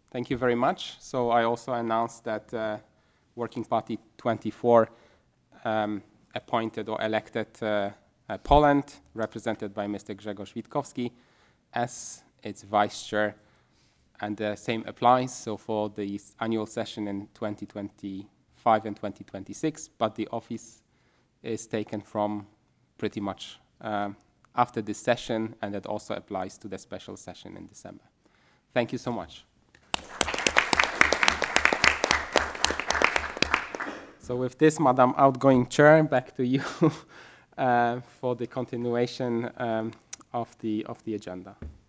Thank you very much. So I also announced that Working Party 24 appointed or elected Poland, represented by Mr. Grzegorz Witkowski, as its vice chair, and the same applies. So for the annual session in 2025 and 2026, but the office is taken from pretty much after this session, and that also applies to the special session in December. Thank you so much. So with this, Madam Outgoing Chair, back to you for the continuation of the agenda.